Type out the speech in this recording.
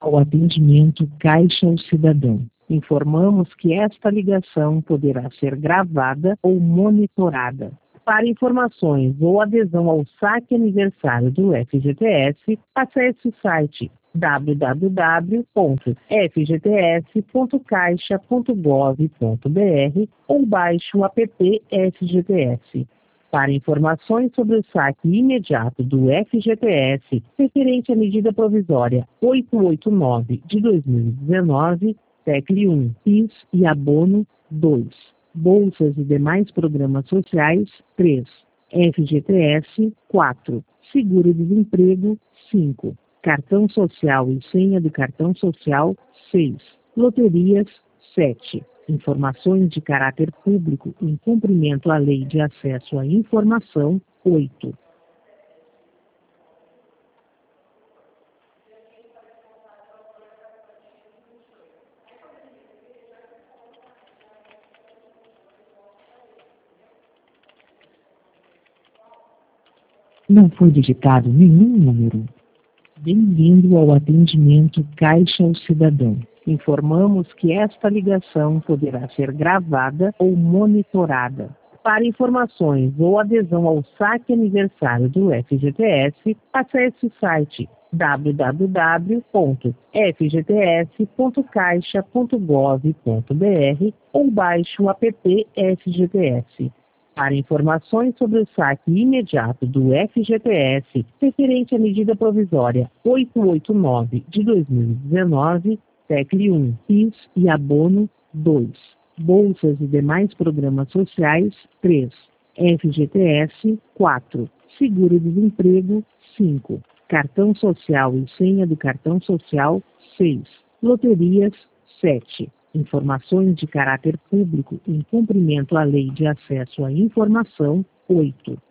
Ao atendimento Caixa ao Cidadão. Informamos que esta ligação poderá ser gravada ou monitorada. Para informações ou adesão ao saque aniversário do FGTS, acesse o site www.fgts.caixa.gov.br ou baixe o app FGTS. Para informações sobre o saque imediato do FGTS, referente à medida provisória 889 de 2019, TECLI 1, PIS e Abono 2, Bolsas e demais programas sociais 3, FGTS 4, Seguro-desemprego 5, Cartão Social e senha do cartão social 6, Loterias 7. Informações de caráter público em cumprimento à Lei de Acesso à Informação 8. Não foi digitado nenhum número. Bem-vindo ao atendimento Caixa ao Cidadão. Informamos que esta ligação poderá ser gravada ou monitorada. Para informações ou adesão ao saque aniversário do FGTS, acesse o site www.fgts.caixa.gov.br ou baixe o app FGTS. Para informações sobre o saque imediato do FGTS, referente à medida provisória 889 de 2019, TECLI 1, PIS e Abono 2, Bolsas e demais programas sociais 3, FGTS 4, Seguro-desemprego 5, Cartão Social e senha do cartão social 6, Loterias 7. Informações de caráter público em cumprimento à Lei de Acesso à Informação 8.